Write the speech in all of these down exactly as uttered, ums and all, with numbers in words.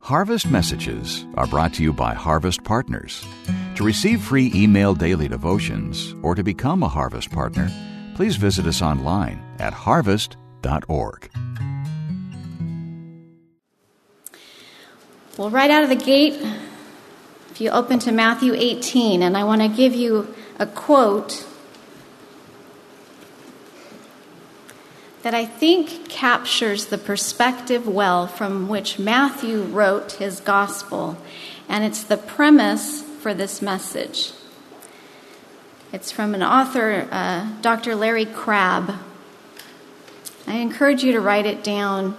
Harvest Messages are brought to you by Harvest Partners. To receive free email daily devotions or to become a Harvest Partner, please visit us online at harvest dot org. Well, right out of the gate, if you open to Matthew eighteen, and I want to give you a quote that I think captures the perspective well from which Matthew wrote his gospel, and it's the premise for this message. It's from an author, uh, Doctor Larry Crabb. I encourage you to write it down.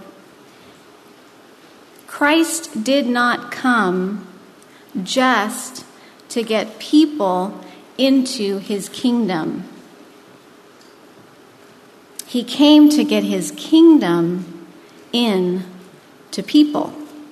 Christ did not come just to get people into his kingdom. He came to get his kingdom in to people.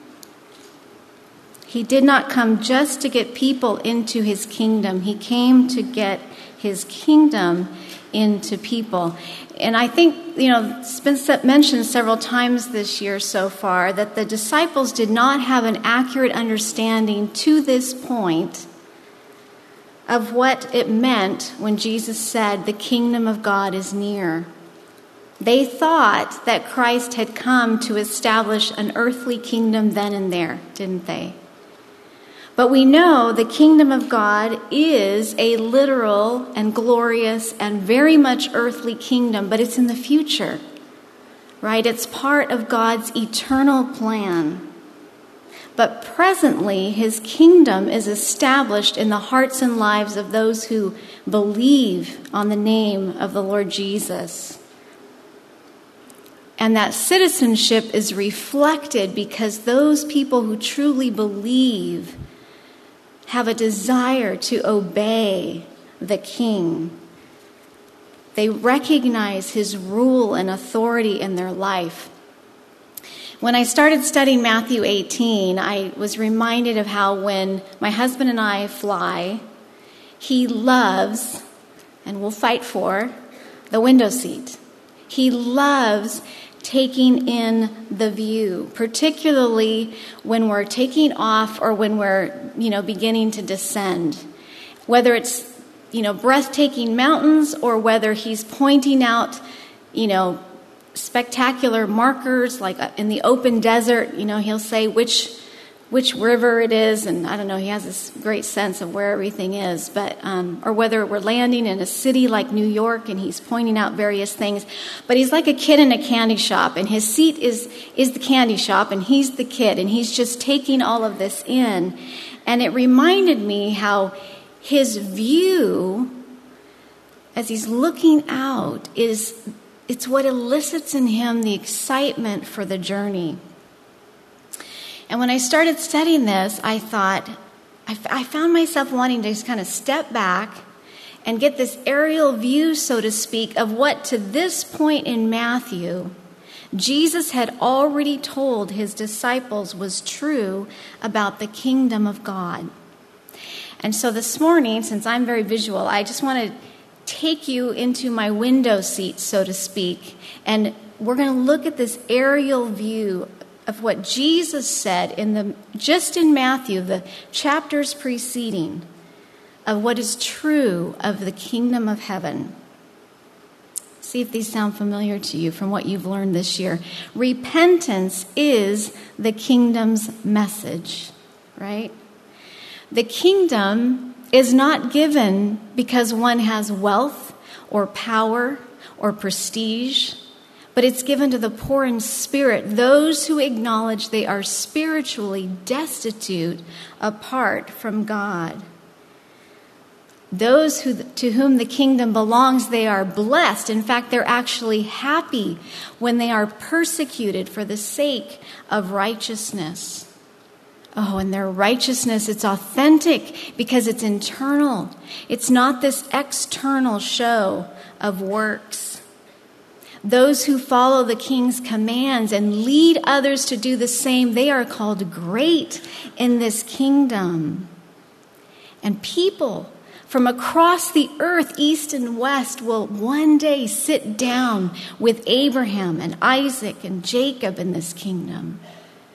He did not come just to get people into his kingdom. He came to get his kingdom into people. And I think, you know, it's been mentioned several times this year so far that the disciples did not have an accurate understanding to this point of what it meant when Jesus said, "The kingdom of God is near." They thought that Christ had come to establish an earthly kingdom then and there, didn't they? But we know the kingdom of God is a literal and glorious and very much earthly kingdom, but it's in the future, right? It's part of God's eternal plan. But presently, his kingdom is established in the hearts and lives of those who believe on the name of the Lord Jesus. And that citizenship is reflected because those people who truly believe have a desire to obey the King. They recognize his rule and authority in their life. When I started studying Matthew eighteen, I was reminded of how when my husband and I fly, he loves, and will fight for, the window seat. He loves taking in the view, particularly when we're taking off or when we're, you know, beginning to descend. Whether it's, you know, breathtaking mountains or whether he's pointing out, you know, spectacular markers like in the open desert, you know, he'll say which which river it is, and I don't know, he has this great sense of where everything is, but um, or whether we're landing in a city like New York and he's pointing out various things. But he's like a kid in a candy shop, and his seat is is the candy shop, and he's the kid, and he's just taking all of this in. And it reminded me how his view, as he's looking out, is it's what elicits in him the excitement for the journey. And when I started studying this, I thought, I, f- I found myself wanting to just kind of step back and get this aerial view, so to speak, of what to this point in Matthew, Jesus had already told his disciples was true about the kingdom of God. And so this morning, since I'm very visual, I just want to take you into my window seat, so to speak, and we're going to look at this aerial view of what Jesus said in the just in Matthew, the chapters preceding, of what is true of the kingdom of heaven. See if these sound familiar to you from what you've learned this year. Repentance is the kingdom's message, right? The kingdom is not given because one has wealth or power or prestige, but it's given to the poor in spirit, those who acknowledge they are spiritually destitute apart from God. Those who, to whom the kingdom belongs, they are blessed. In fact, they're actually happy when they are persecuted for the sake of righteousness. Oh, and their righteousness, it's authentic because it's internal. It's not this external show of works. Those who follow the king's commands and lead others to do the same, they are called great in this kingdom. And people from across the earth, east and west, will one day sit down with Abraham and Isaac and Jacob in this kingdom.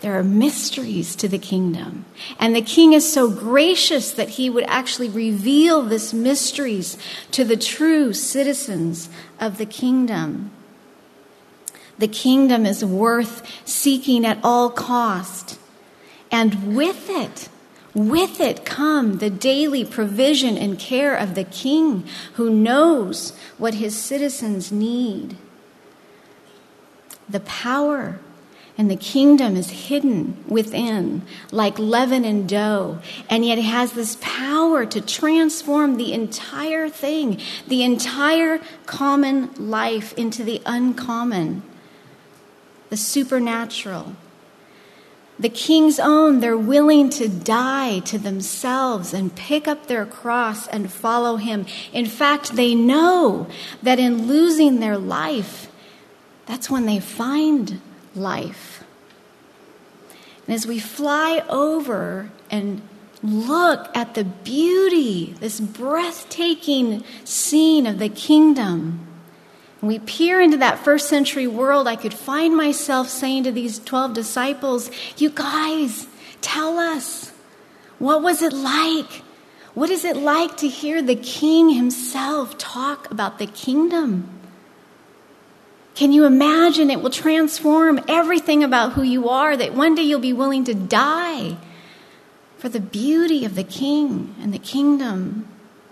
There are mysteries to the kingdom. And the king is so gracious that he would actually reveal these mysteries to the true citizens of the kingdom. The kingdom is worth seeking at all cost. And with it, with it come the daily provision and care of the king who knows what his citizens need. The power and the kingdom is hidden within like leaven and dough. And yet it has this power to transform the entire thing, the entire common life into the uncommon, the supernatural. The king's own, they're willing to die to themselves and pick up their cross and follow him. In fact, they know that in losing their life, that's when they find life. And as we fly over and look at the beauty, this breathtaking scene of the kingdom, and we peer into that first century world, I could find myself saying to these twelve disciples, you guys, tell us, what was it like? What is it like to hear the king himself talk about the kingdom? Can you imagine it will transform everything about who you are, that one day you'll be willing to die for the beauty of the king and the kingdom?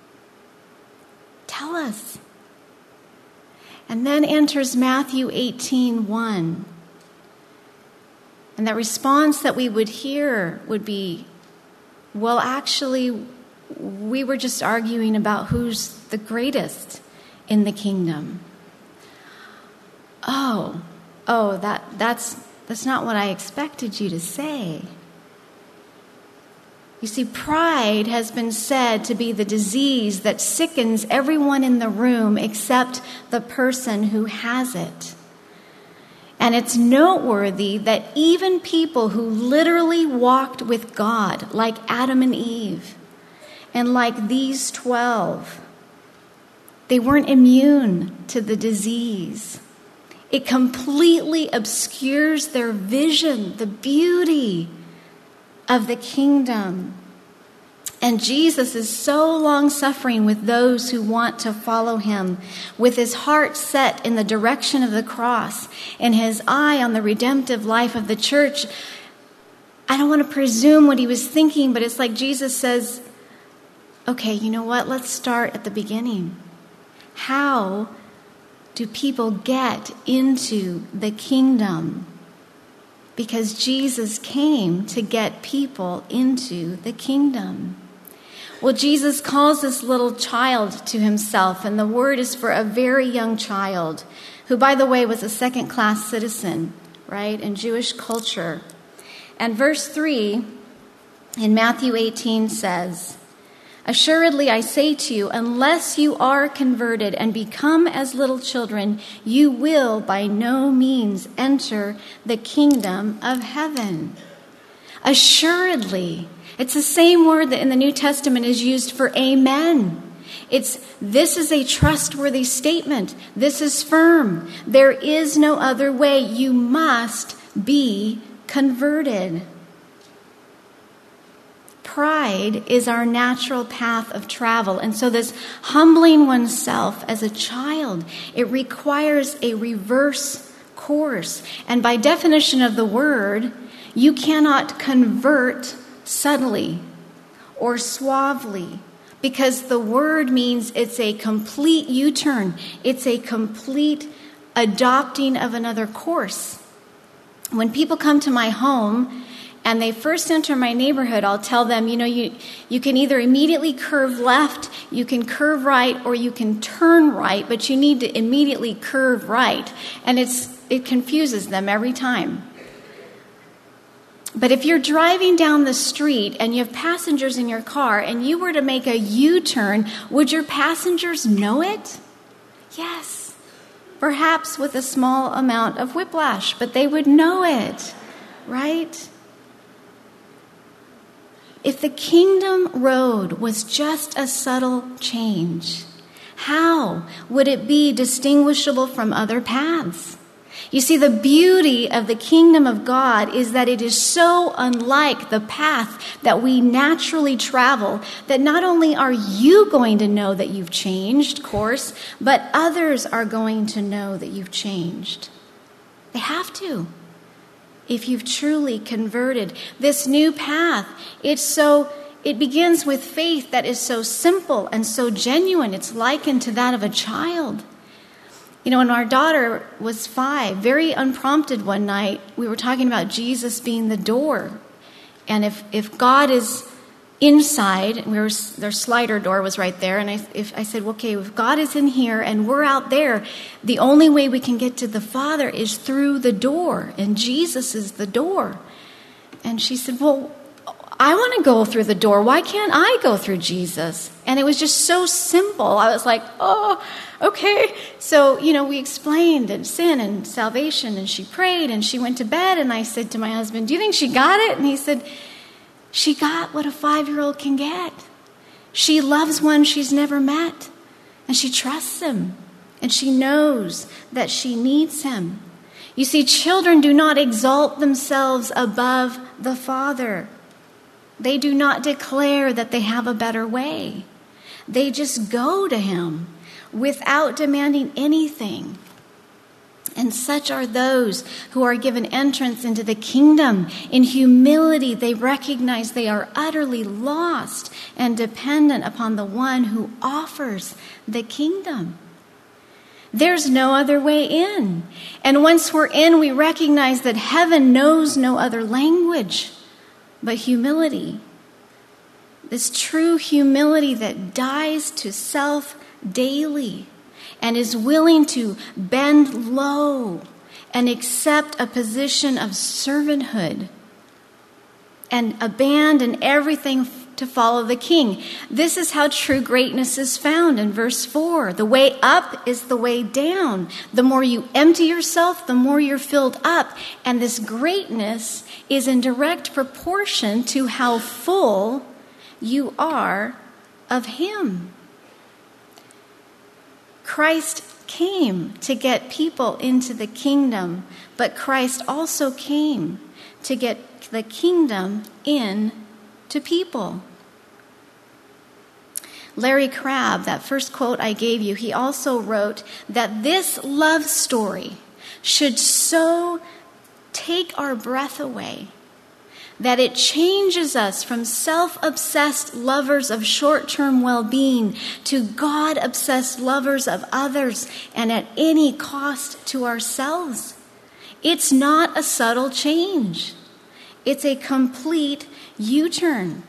Tell us. And then enters Matthew eighteen one. And the response that we would hear would be, well, actually, we were just arguing about who's the greatest in the kingdom. Oh, oh, that that's that's not what I expected you to say. You see, pride has been said to be the disease that sickens everyone in the room except the person who has it. And it's noteworthy that even people who literally walked with God, like Adam and Eve, and like these twelve, they weren't immune to the disease. It completely obscures their vision, the beauty of the kingdom. And Jesus is so long-suffering with those who want to follow him, with his heart set in the direction of the cross and his eye on the redemptive life of the church. I don't want to presume what he was thinking, but it's like Jesus says, okay, you know what? Let's start at the beginning. How do people get into the kingdom? Because Jesus came to get people into the kingdom. Well, Jesus calls this little child to himself, and the word is for a very young child, who, by the way, was a second-class citizen, right, in Jewish culture. And verse three in Matthew eighteen says, assuredly, I say to you, unless you are converted and become as little children, you will by no means enter the kingdom of heaven. Assuredly. It's the same word that in the New Testament is used for amen. It's, this is a trustworthy statement. This is firm. There is no other way. You must be converted. Pride is our natural path of travel. And so this humbling oneself as a child, it requires a reverse course. And by definition of the word, you cannot convert subtly or suavely, because the word means it's a complete U-turn. It's a complete adopting of another course. When people come to my home and they first enter my neighborhood, I'll tell them, you know, you, you can either immediately curve left, you can curve right, or you can turn right, but you need to immediately curve right. And it's it confuses them every time. But if you're driving down the street and you have passengers in your car and you were to make a U-turn, would your passengers know it? Yes. Perhaps with a small amount of whiplash, but they would know it, right? If the kingdom road was just a subtle change, how would it be distinguishable from other paths? You see, the beauty of the kingdom of God is that it is so unlike the path that we naturally travel that not only are you going to know that you've changed, of course, but others are going to know that you've changed. They have to. If you've truly converted, this new path, it's so, it begins with faith that is so simple and so genuine. It's likened to that of a child. You know, when our daughter was five, very unprompted one night, we were talking about Jesus being the door. And if, if God is inside, and we were, their slider door was right there, and I, if, I said, okay, if God is in here and we're out there, the only way we can get to the Father is through the door, and Jesus is the door. And she said, well, I want to go through the door. Why can't I go through Jesus? And it was just so simple. I was like, oh, okay. So, you know, we explained and sin and salvation, and she prayed and she went to bed. And I said to my husband, do you think she got it? And he said, she got what a five-year-old can get. She loves one she's never met, and she trusts him, and she knows that she needs him. You see, children do not exalt themselves above the Father. They do not declare that they have a better way. They just go to him without demanding anything. And such are those who are given entrance into the kingdom. In humility, they recognize they are utterly lost and dependent upon the one who offers the kingdom. There's no other way in. And once we're in, we recognize that heaven knows no other language but humility. This true humility that dies to self daily and is willing to bend low and accept a position of servanthood and abandon everything to follow the King. This is how true greatness is found in verse four. The way up is the way down. The more you empty yourself, the more you're filled up. And this greatness is in direct proportion to how full you are of him. Christ came to get people into the kingdom, but Christ also came to get the kingdom in to people. Larry Crabb, that first quote I gave you, he also wrote that this love story should so take our breath away that it changes us from self-obsessed lovers of short-term well-being to God-obsessed lovers of others and at any cost to ourselves. It's not a subtle change. It's a complete U-turn.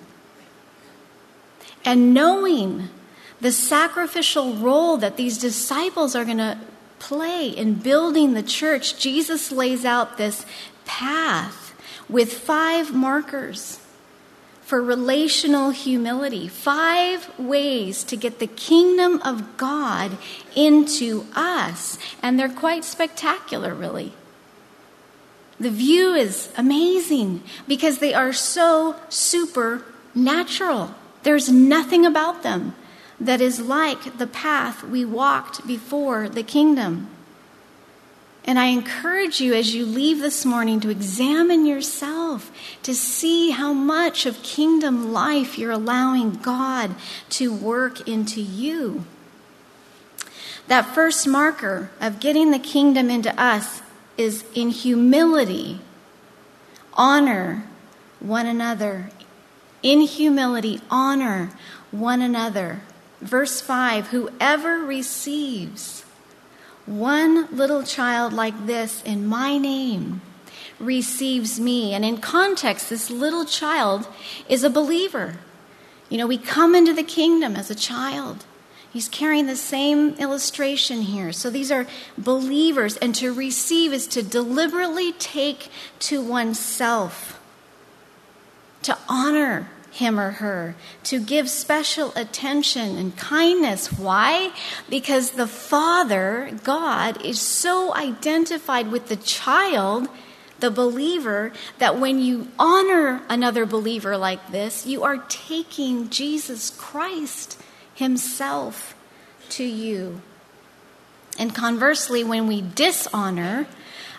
And knowing the sacrificial role that these disciples are going to play in building the church, Jesus lays out this path with five markers for relational humility, five ways to get the kingdom of God into us. And they're quite spectacular, really. The view is amazing because they are so supernatural. There's nothing about them that is like the path we walked before the kingdom. And I encourage you as you leave this morning to examine yourself, to see how much of kingdom life you're allowing God to work into you. That first marker of getting the kingdom into us is in humility. Honor one another. In humility, honor one another. Verse five, whoever receives one little child like this in my name receives me. And in context, this little child is a believer. You know, we come into the kingdom as a child. He's carrying the same illustration here. So these are believers, and to receive is to deliberately take to oneself, to honor him or her, to give special attention and kindness. Why? Because the Father, God, is so identified with the child, the believer, that when you honor another believer like this, you are taking Jesus Christ himself to you. And conversely, when we dishonor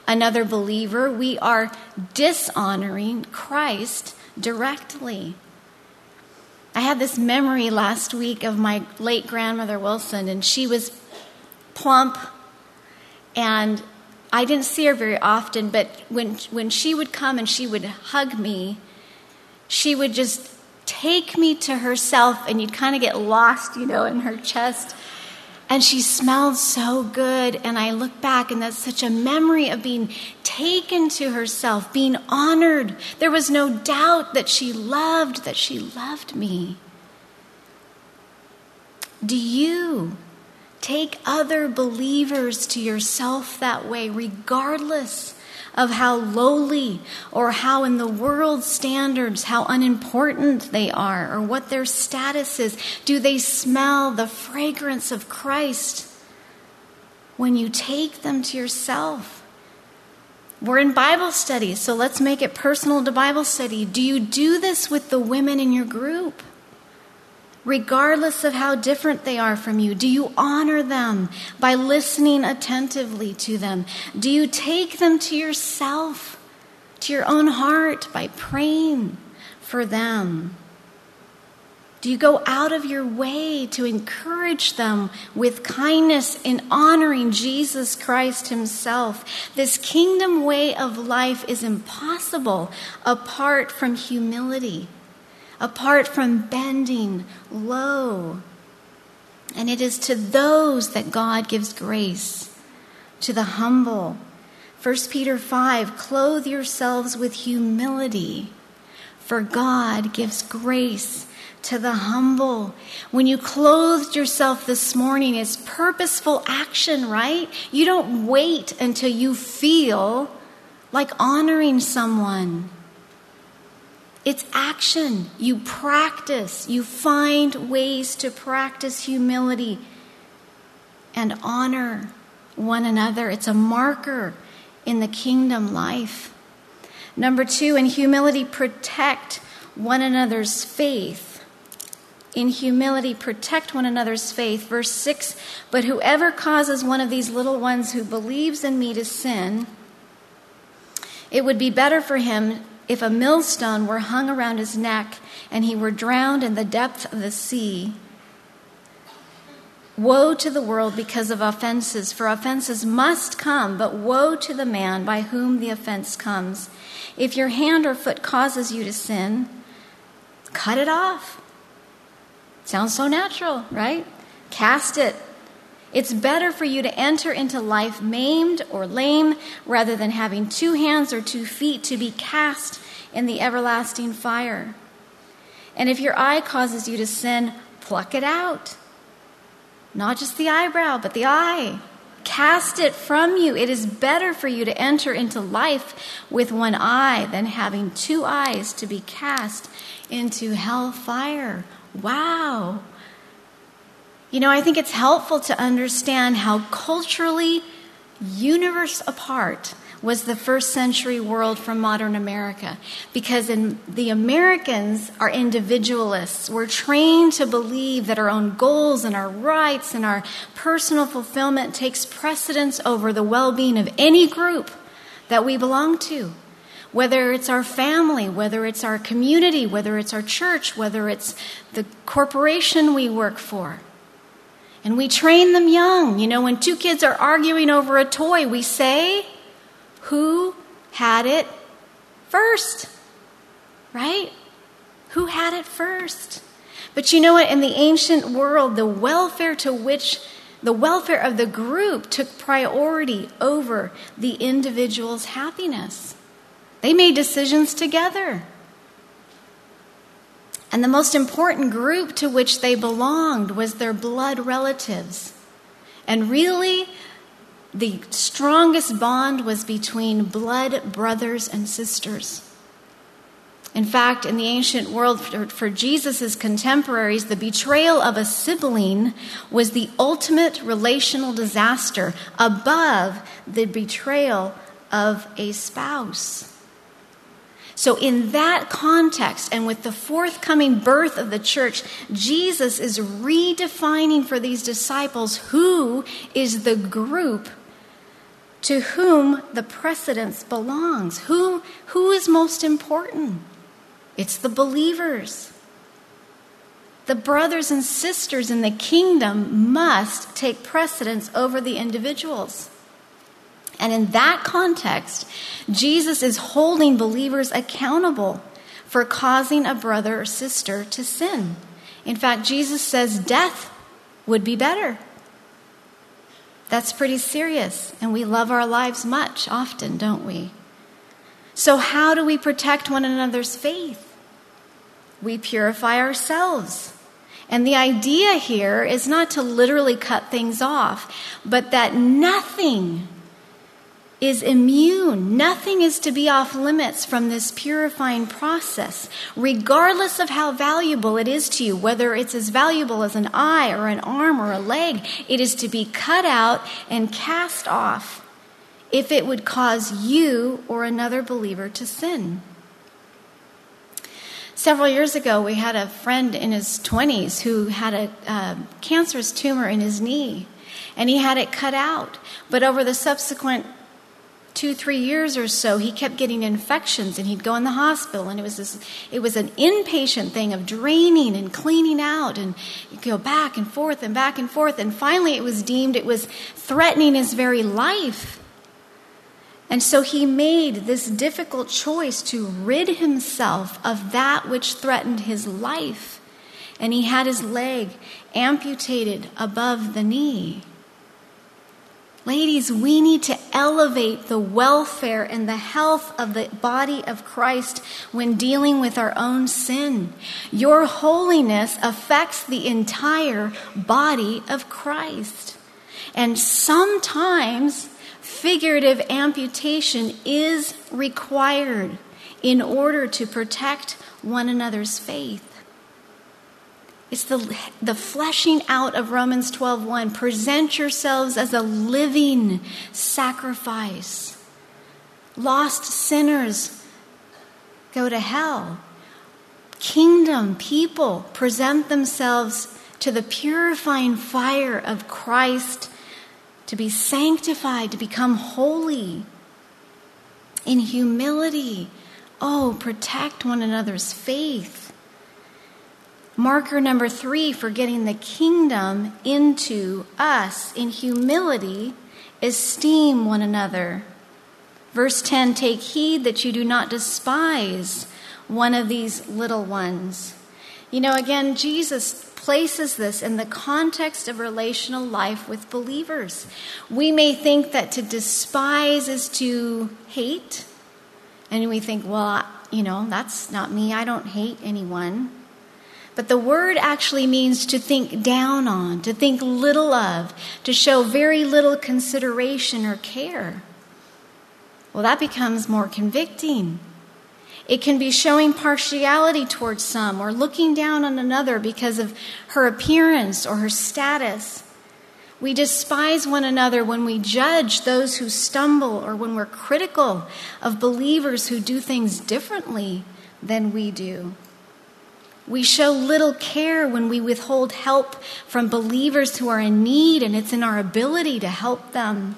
another believer, we are dishonoring Christ directly. I had this memory last week of my late grandmother Wilson, and she was plump, and I didn't see her very often, but when when she would come and she would hug me, she would just take me to herself, and you'd kind of get lost, you know, in her chest. And she smelled so good, and I look back, and that's such a memory of being taken to herself, being honored. There was no doubt that she loved, that she loved me. Do you take other believers to yourself that way, regardless of how lowly or how in the world's standards, how unimportant they are or what their status is? Do they smell the fragrance of Christ when you take them to yourself? We're in Bible study, so let's make it personal to Bible study. Do you do this with the women in your group? Regardless of how different they are from you, do you honor them by listening attentively to them? Do you take them to yourself, to your own heart, by praying for them? Do you go out of your way to encourage them with kindness in honoring Jesus Christ himself? This kingdom way of life is impossible apart from humility, apart from bending low. And it is to those that God gives grace, to the humble. First Peter five, clothe yourselves with humility, for God gives grace to the humble. When you clothed yourself this morning, it's purposeful action, right? You don't wait until you feel like honoring someone. It's action. You practice. You find ways to practice humility and honor one another. It's a marker in the kingdom life. Number two, in humility, protect one another's faith. In humility, protect one another's faith. Verse six, but whoever causes one of these little ones who believes in me to sin, it would be better for him if a millstone were hung around his neck and he were drowned in the depth of the sea. Woe to the world because of offenses, for offenses must come, but woe to the man by whom the offense comes. If your hand or foot causes you to sin, cut it off. Sounds so natural, right? Cast it. It's better for you to enter into life maimed or lame rather than having two hands or two feet to be cast in the everlasting fire. And if your eye causes you to sin, pluck it out. Not just the eyebrow, but the eye. Cast it from you. It is better for you to enter into life with one eye than having two eyes to be cast into hellfire. Wow. You know, I think it's helpful to understand how culturally universe apart was the first century world from modern America. Because in, the Americans are individualists. We're trained to believe that our own goals and our rights and our personal fulfillment takes precedence over the well-being of any group that we belong to. Whether it's our family, whether it's our community, whether it's our church, whether it's the corporation we work for. And we train them young. You know, when two kids are arguing over a toy, we say, who had it first? Right? Who had it first? But you know what? In the ancient world, the welfare to which the welfare of the group took priority over the individual's happiness. They made decisions together. And the most important group to which they belonged was their blood relatives. And really, the strongest bond was between blood brothers and sisters. In fact, in the ancient world, for, for Jesus' contemporaries, the betrayal of a sibling was the ultimate relational disaster above the betrayal of a spouse. So in that context, and with the forthcoming birth of the church, Jesus is redefining for these disciples who is the group to whom the precedence belongs. Who, who is most important? It's the believers. The brothers and sisters in the kingdom must take precedence over the individuals. And in that context, Jesus is holding believers accountable for causing a brother or sister to sin. In fact, Jesus says death would be better. That's pretty serious, and we love our lives much often, don't we? So how do we protect one another's faith? We purify ourselves. And the idea here is not to literally cut things off, but that nothing is immune. Nothing is to be off limits from this purifying process, regardless of how valuable it is to you, whether it's as valuable as an eye or an arm or a leg. It is to be cut out and cast off if it would cause you or another believer to sin. Several years ago, we had a friend in his twenties who had a uh, cancerous tumor in his knee, and he had it cut out. But over the subsequent two, three years or so, he kept getting infections, and he'd go in the hospital, and it was this, it was an inpatient thing of draining and cleaning out, and you go back and forth and back and forth, and finally it was deemed it was threatening his very life. And so he made this difficult choice to rid himself of that which threatened his life, and he had his leg amputated above the knee. Ladies, we need to elevate the welfare and the health of the body of Christ when dealing with our own sin. Your holiness affects the entire body of Christ. And sometimes figurative amputation is required in order to protect one another's faith. It's the, the fleshing out of Romans twelve one. Present yourselves as a living sacrifice. Lost sinners go to hell. Kingdom people present themselves to the purifying fire of Christ to be sanctified, to become holy. In humility, oh, protect one another's faith. Marker number three for getting the kingdom into us. In humility, esteem one another. Verse ten, take heed that you do not despise one of these little ones. You know, again, Jesus places this in the context of relational life with believers. We may think that to despise is to hate. And we think, well, you know, that's not me. I don't hate anyone. But the word actually means to think down on, to think little of, to show very little consideration or care. Well, that becomes more convicting. It can be showing partiality towards some or looking down on another because of her appearance or her status. We despise one another when we judge those who stumble or when we're critical of believers who do things differently than we do. We show little care when we withhold help from believers who are in need, and it's in our ability to help them.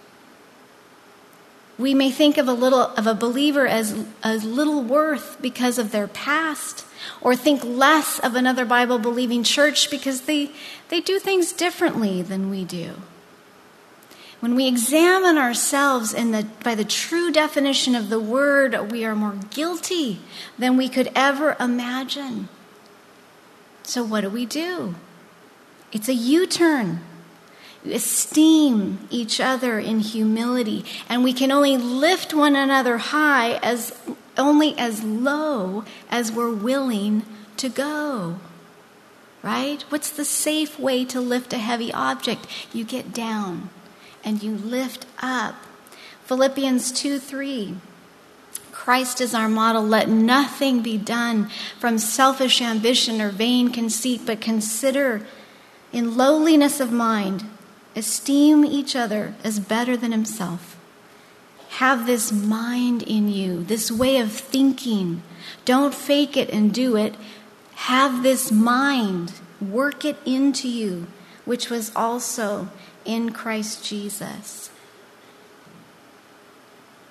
We may think of a little of a believer as, as little worth because of their past, or think less of another Bible-believing church because they, they do things differently than we do. When we examine ourselves in the, by the true definition of the word, we are more guilty than we could ever imagine. So what do we do? It's a U-turn. Esteem each other in humility, and we can only lift one another high as only as low as we're willing to go. Right? What's the safe way to lift a heavy object? You get down and you lift up. Philippians two three. Christ is our model. Let nothing be done from selfish ambition or vain conceit, but consider in lowliness of mind, esteem each other as better than himself. Have this mind in you, this way of thinking. Don't fake it and do it. Have this mind. Work it into you, which was also in Christ Jesus.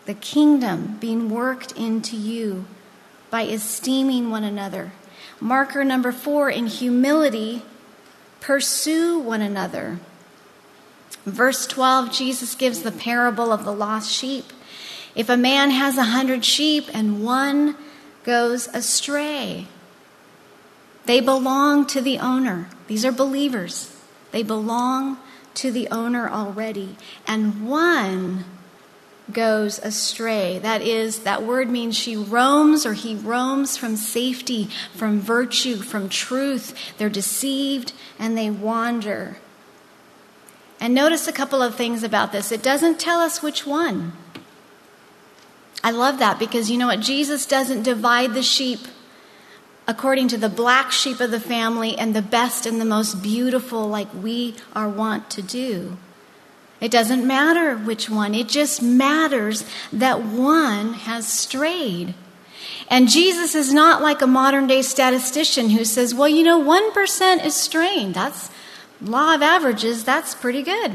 the kingdom being worked into you by esteeming one another. Marker number four, in humility, pursue one another. Verse twelve, Jesus gives the parable of the lost sheep. If a man has a hundred sheep and one goes astray, they belong to the owner. These are believers. They belong to the owner already. And one goes astray. That is, that word means she roams or he roams from safety, from virtue, from truth. They're deceived and they wander. And notice a couple of things about this. It doesn't tell us which one. I love that because you know what? Jesus doesn't divide the sheep according to the black sheep of the family and the best and the most beautiful like we are wont to do. It doesn't matter which one. It just matters that one has strayed. And Jesus is not like a modern day statistician who says, well, you know, one percent is straying. That's law of averages. That's pretty good.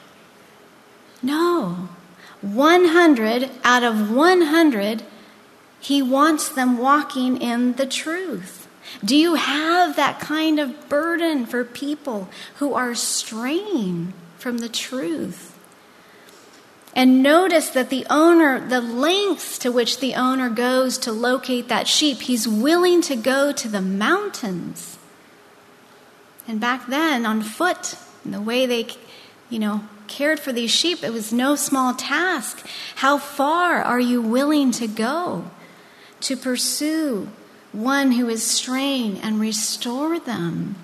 No. one hundred out of one hundred, he wants them walking in the truth. Do you have that kind of burden for people who are straying from the truth? And notice that the owner, the lengths to which the owner goes to locate that sheep, he's willing to go to the mountains. And back then, on foot, and the way they, you know, cared for these sheep, it was no small task. How far are you willing to go to pursue one who is straying and restore them?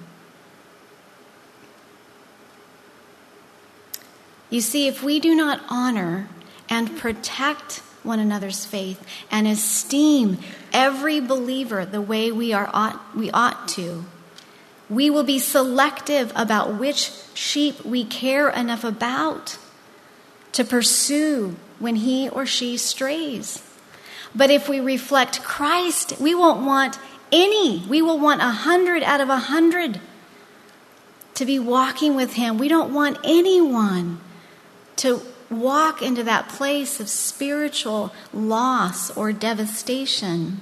You see, if we do not honor and protect one another's faith and esteem every believer the way we are ought, we ought to, we will be selective about which sheep we care enough about to pursue when he or she strays. But if we reflect Christ, we won't want any. We will want a hundred out of a hundred to be walking with him. We don't want anyone to walk into that place of spiritual loss or devastation.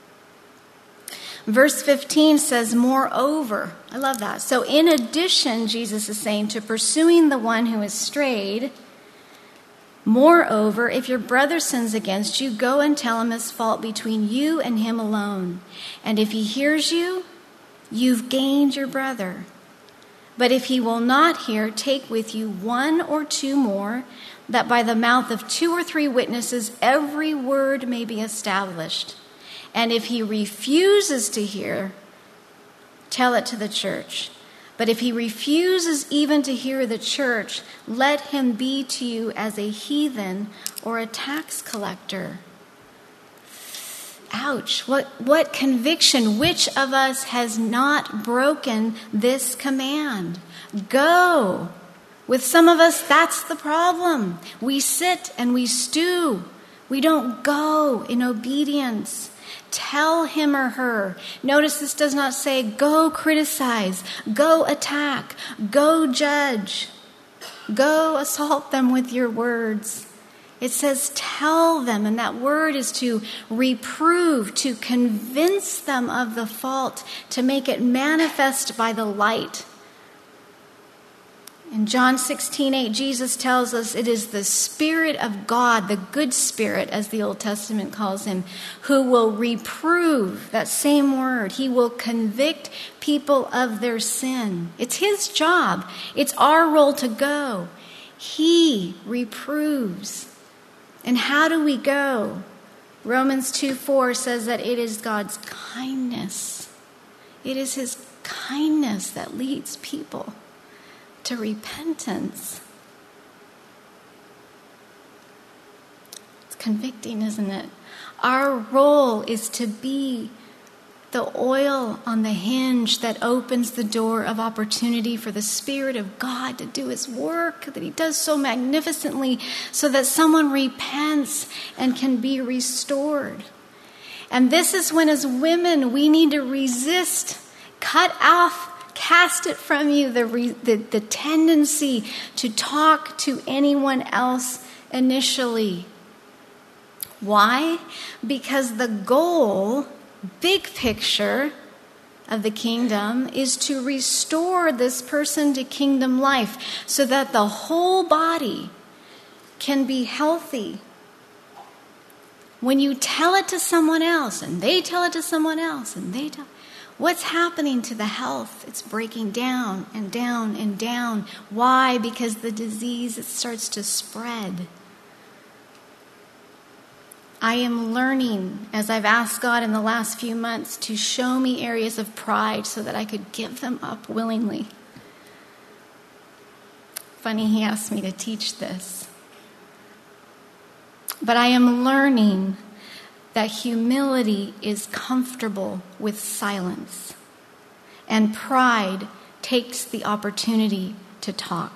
Verse fifteen says, moreover. I love that. So in addition, Jesus is saying, to pursuing the one who has strayed, moreover, if your brother sins against you, go and tell him his fault between you and him alone. And if he hears you, you've gained your brother. But if he will not hear, take with you one or two more, that by the mouth of two or three witnesses every word may be established. And if he refuses to hear, tell it to the church. But if he refuses even to hear the church, let him be to you as a heathen or a tax collector. Ouch. What, what conviction? Which of us has not broken this command? Go. With some of us, that's the problem. We sit and we stew. We don't go in obedience. Tell him or her. Notice this does not say, go criticize, go attack, go judge, go assault them with your words. It says tell them, and that word is to reprove, to convince them of the fault, to make it manifest by the light. In John sixteen eight, Jesus tells us it is the Spirit of God, the good Spirit, as the Old Testament calls him, who will reprove, that same word. He will convict people of their sin. It's his job. It's our role to go. He reproves. And how do we go? Romans two four says that it is God's kindness. It is his kindness that leads people to repentance. It's convicting, isn't it? Our role is to be the oil on the hinge that opens the door of opportunity for the Spirit of God to do his work that he does so magnificently, so that someone repents and can be restored. And this is when, as women, we need to resist, cut off, cast it from you, the, re, the, the tendency to talk to anyone else initially. Why? Because the goal, big picture of the kingdom, is to restore this person to kingdom life so that the whole body can be healthy. When you tell it to someone else and they tell it to someone else and they tell, what's happening to the health? It's breaking down and down and down. Why? Because the disease, it starts to spread. I am learning, as I've asked God in the last few months, to show me areas of pride so that I could give them up willingly. Funny, he asked me to teach this. But I am learning that humility is comfortable with silence, and pride takes the opportunity to talk.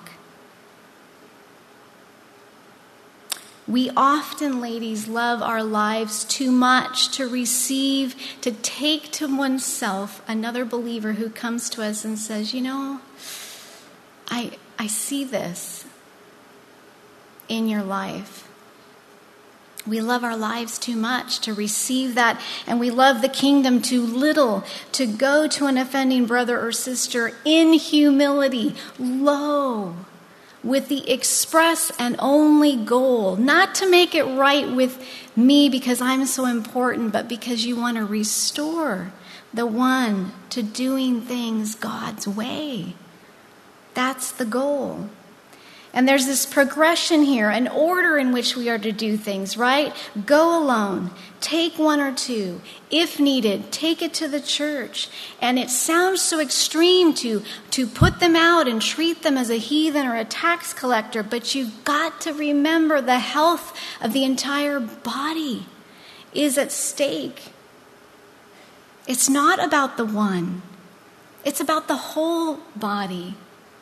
We often, ladies, love our lives too much to receive, to take to oneself another believer who comes to us and says, you know, I I see this in your life. We love our lives too much to receive that, and we love the kingdom too little to go to an offending brother or sister in humility, low, with the express and only goal, not to make it right with me because I'm so important, but because you want to restore the one to doing things God's way. That's the goal. And there's this progression here, an order in which we are to do things, right? Go alone, take one or two. If needed, take it to the church. And it sounds so extreme to, to put them out and treat them as a heathen or a tax collector, but you've got to remember the health of the entire body is at stake. It's not about the one. It's about the whole body.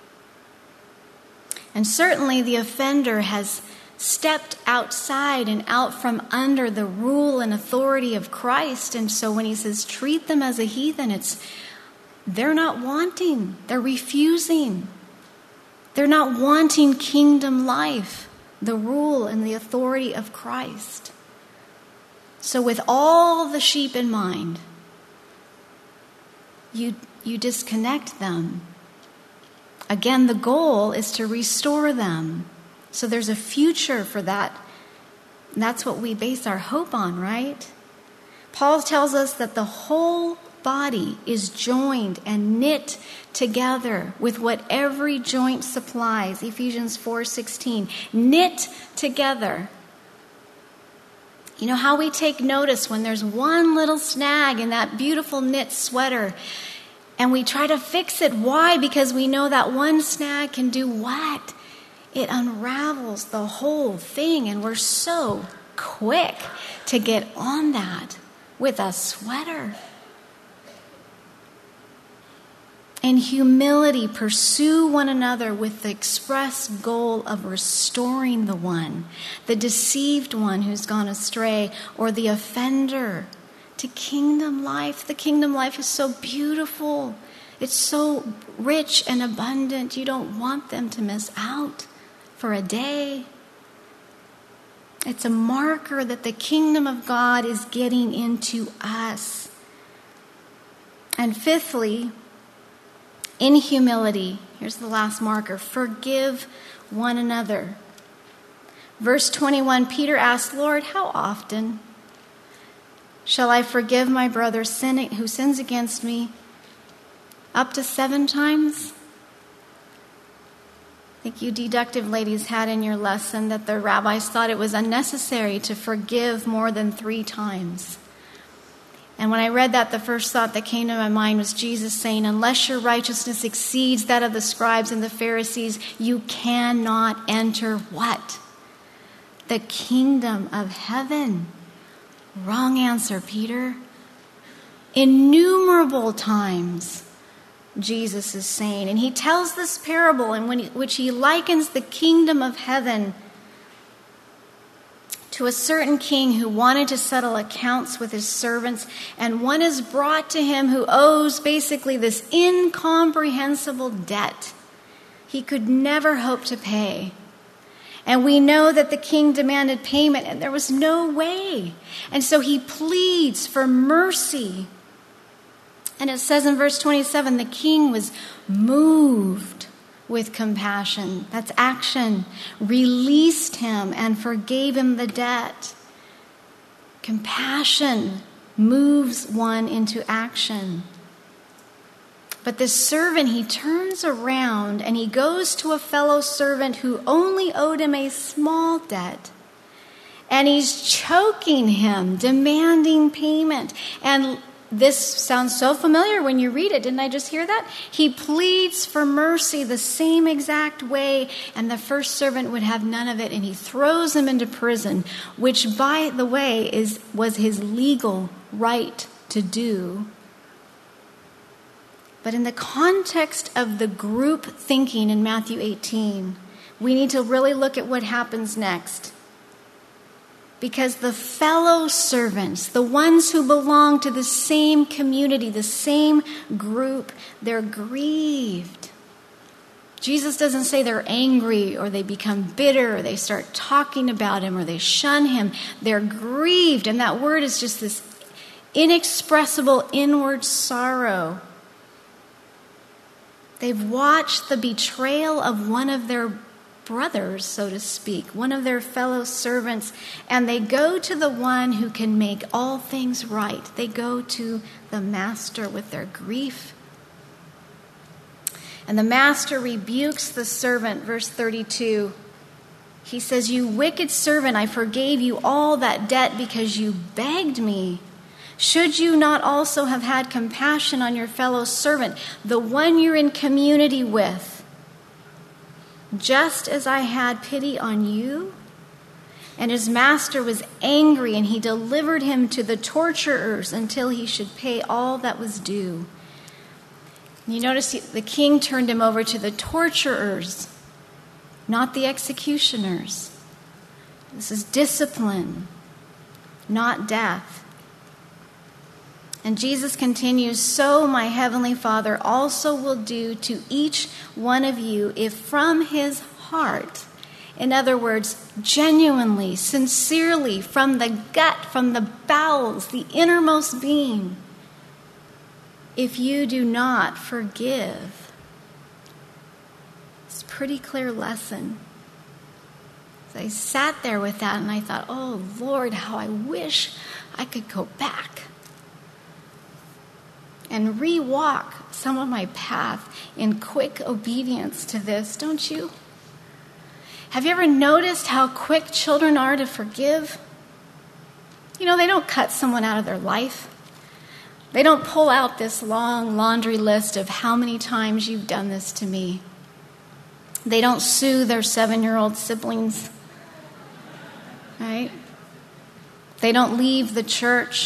And certainly the offender has stepped outside and out from under the rule and authority of Christ. And so when he says treat them as a heathen, it's they're not wanting, they're refusing. They're not wanting kingdom life, the rule and the authority of Christ. So with all the sheep in mind, you you disconnect them. Again, the goal is to restore them. So there's a future for that. And that's what we base our hope on, right? Paul tells us that the whole body is joined and knit together with what every joint supplies. Ephesians four sixteen. Knit together. You know how we take notice when there's one little snag in that beautiful knit sweater, and we try to fix it. Why? Because we know that one snag can do what? It unravels the whole thing. And we're so quick to get on that with a sweater. In humility, pursue one another with the express goal of restoring the one, the deceived one who's gone astray, or the offender, to kingdom life. The kingdom life is so beautiful. It's so rich and abundant. You don't want them to miss out for a day. It's a marker that the kingdom of God is getting into us. And fifthly, in humility, here's the last marker, forgive one another. Verse twenty-one, Peter asked, Lord, how often shall I forgive my brother sinning, who sins against me? Up to seven times? I think you deductive ladies had in your lesson that the rabbis thought it was unnecessary to forgive more than three times. And when I read that, the first thought that came to my mind was Jesus saying, unless your righteousness exceeds that of the scribes and the Pharisees, you cannot enter what? The kingdom of heaven. Wrong answer, Peter. Innumerable times, Jesus is saying. And he tells this parable in which he likens the kingdom of heaven to a certain king who wanted to settle accounts with his servants. And one is brought to him who owes basically this incomprehensible debt he could never hope to pay. And we know that the king demanded payment, and there was no way. And so he pleads for mercy. And it says in verse twenty-seven, the king was moved with compassion. That's action. Released him and forgave him the debt. Compassion moves one into action. But this servant, he turns around and he goes to a fellow servant who only owed him a small debt. And he's choking him, demanding payment. And this sounds so familiar when you read it. Didn't I just hear that? He pleads for mercy the same exact way, and the first servant would have none of it, and he throws him into prison, which, by the way, is was his legal right to do. But in the context of the group thinking in Matthew eighteen, we need to really look at what happens next. Because the fellow servants, the ones who belong to the same community, the same group, they're grieved. Jesus doesn't say they're angry or they become bitter or they start talking about him or they shun him. They're grieved. And that word is just this inexpressible inward sorrow. They've watched the betrayal of one of their brothers, so to speak, one of their fellow servants, and they go to the one who can make all things right. They go to the master with their grief. And the master rebukes the servant, verse thirty-two. He says, "You wicked servant, I forgave you all that debt because you begged me. Should you not also have had compassion on your fellow servant, the one you're in community with, just as I had pity on you?" And his master was angry, and he delivered him to the torturers until he should pay all that was due. You notice the king turned him over to the torturers, not the executioners. This is discipline, not death. And Jesus continues, "So my heavenly Father also will do to each one of you if from his heart," in other words, genuinely, sincerely, from the gut, from the bowels, the innermost being, if you do not forgive. It's a pretty clear lesson. So I sat there with that and I thought, oh Lord, how I wish I could go back and re-walk some of my path in quick obedience to this, don't you? Have you ever noticed how quick children are to forgive? You know, they don't cut someone out of their life. They don't pull out this long laundry list of how many times you've done this to me. They don't sue their seven-year-old siblings, right? They don't leave the church.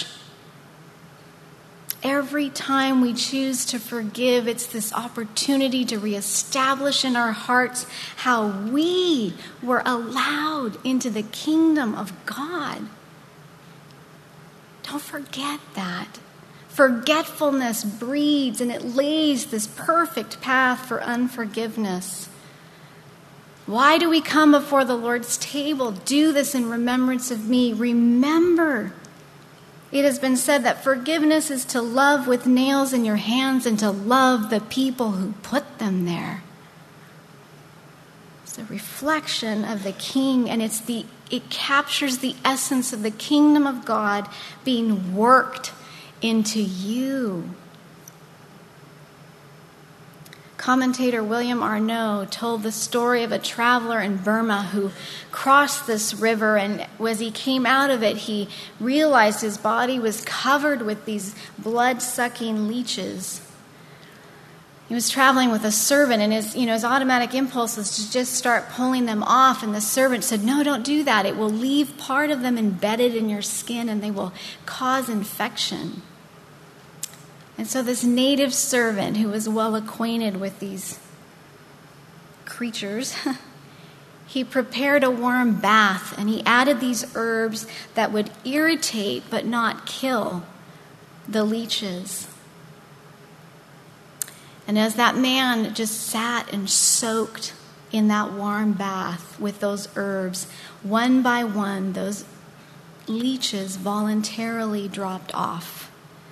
Every time we choose to forgive, it's this opportunity to reestablish in our hearts how we were allowed into the kingdom of God. Don't forget that. Forgetfulness breeds and it lays this perfect path for unforgiveness. Why do we come before the Lord's table? Do this in remembrance of me. Remember, it has been said that forgiveness is to love with nails in your hands and to love the people who put them there. It's a reflection of the King, and it's the it captures the essence of the kingdom of God being worked into you. Commentator William Arnault told the story of a traveler in Burma who crossed this river, and as he came out of it, he realized his body was covered with these blood-sucking leeches. He was traveling with a servant, and his, you know, his automatic impulse was to just start pulling them off, and the servant said, "No, don't do that. It will leave part of them embedded in your skin, and they will cause infection." And so this native servant, who was well acquainted with these creatures, he prepared a warm bath, and he added these herbs that would irritate but not kill the leeches. And as that man just sat and soaked in that warm bath with those herbs. One by one, those leeches voluntarily dropped off.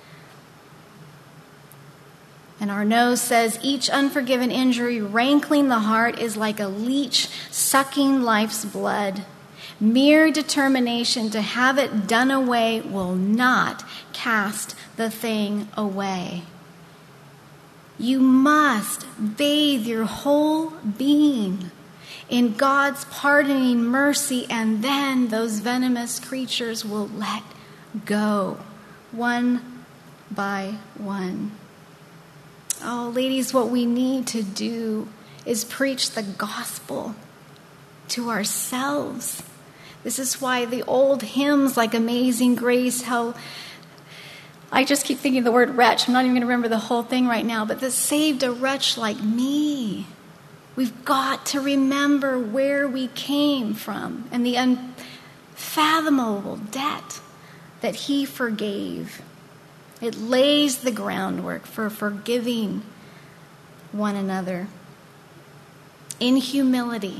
And Arnaud says, each unforgiven injury rankling the heart is like a leech sucking life's blood. Mere determination to have it done away will not cast the thing away. You must bathe your whole being in God's pardoning mercy, and then those venomous creatures will let go, one by one. Oh, ladies, what we need to do is preach the gospel to ourselves. This is why the old hymns like Amazing Grace, how I just keep thinking the word wretch. I'm not even going to remember the whole thing right now, but that saved a wretch like me. We've got to remember where we came from and the unfathomable debt that he forgave. It lays the groundwork for forgiving one another in humility.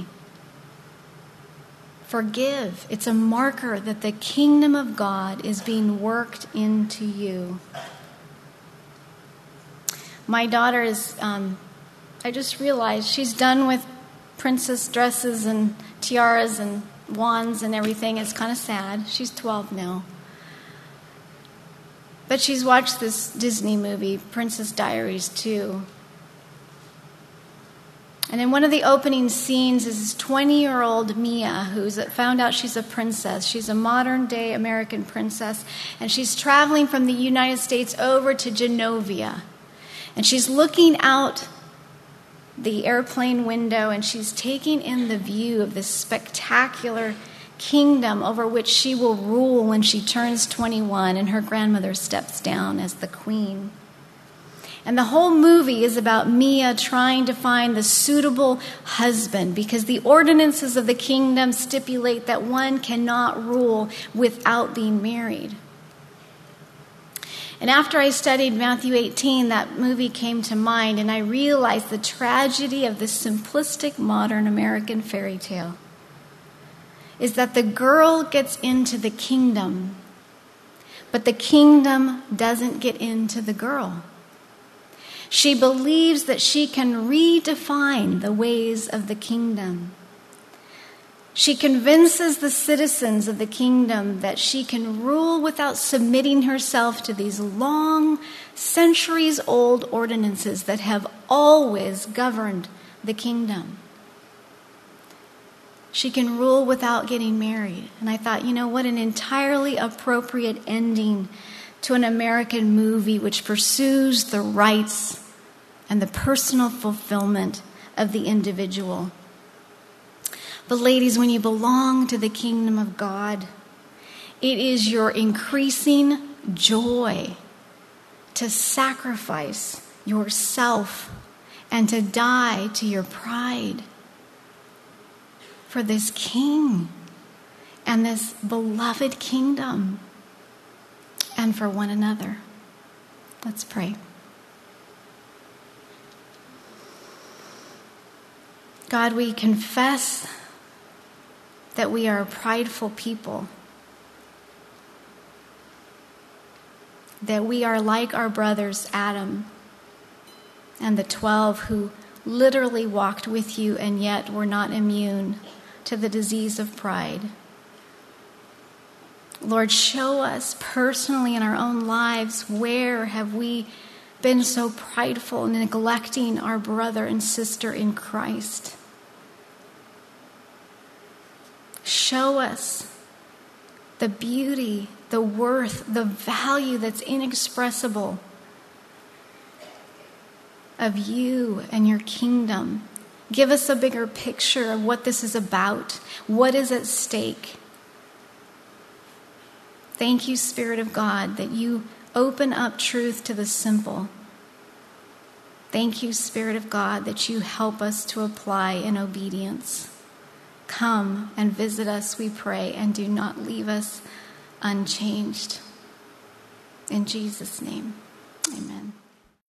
Forgive. It's a marker that the kingdom of God is being worked into you. My daughter is, um, I just realized she's done with princess dresses and tiaras and wands and everything. It's kind of sad. She's twelve now. But she's watched this Disney movie, Princess Diaries, too. And in one of the opening scenes is this twenty-year-old Mia who's found out she's a princess. She's a modern-day American princess, and she's traveling from the United States over to Genovia. And she's looking out the airplane window, and she's taking in the view of this spectacular kingdom over which she will rule when she turns twenty-one and her grandmother steps down as the queen. And the whole movie is about Mia trying to find the suitable husband, because the ordinances of the kingdom stipulate that one cannot rule without being married. And after I studied Matthew eighteen, that movie came to mind, and I realized the tragedy of this simplistic modern American fairy tale is that the girl gets into the kingdom, but the kingdom doesn't get into the girl. She believes that she can redefine the ways of the kingdom. She convinces the citizens of the kingdom that she can rule without submitting herself to these long, centuries-old ordinances that have always governed the kingdom. She can rule without getting married. And I thought, you know, what an entirely appropriate ending to an American movie which pursues the rights and the personal fulfillment of the individual. But ladies, when you belong to the kingdom of God, it is your increasing joy to sacrifice yourself and to die to your pride for this king and this beloved kingdom and for one another. Let's pray. God, we confess that we are a prideful people, that we are like our brothers Adam and the twelve who literally walked with you and yet were not immune to the disease of pride. Lord, show us personally in our own lives where have we been so prideful and neglecting our brother and sister in Christ. Show us the beauty, the worth, the value that's inexpressible of you and your kingdom. Give us a bigger picture of what this is about, what is at stake. Thank you, Spirit of God, that you open up truth to the simple. Thank you, Spirit of God, that you help us to apply in obedience. Come and visit us, we pray, and do not leave us unchanged. In Jesus' name.